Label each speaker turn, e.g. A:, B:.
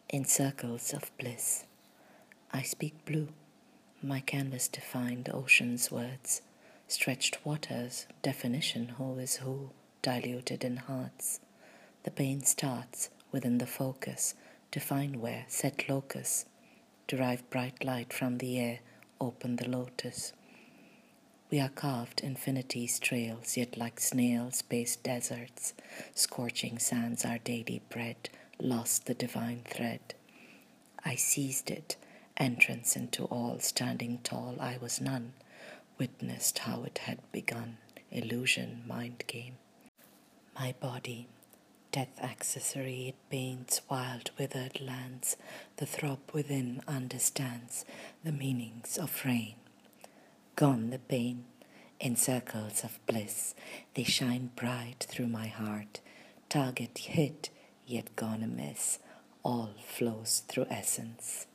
A: In circles of bliss, I speak blue, my canvas defined the ocean's words, stretched waters, definition who is who, diluted in hearts. The pain starts within the focus, define where, set locus, derive bright light from the air, open the lotus. We are carved infinity's trails, yet like snails paced deserts, scorching sands our daily bread, lost the divine thread. I seized it, entrance into all, standing tall I was none, witnessed how it had begun, illusion, mind game. My body, death accessory, it paints wild withered lands, the throb within understands the meanings of rain. Gone the pain, in circles of bliss, they shine bright through my heart, target hit, yet gone amiss, all flows through essence.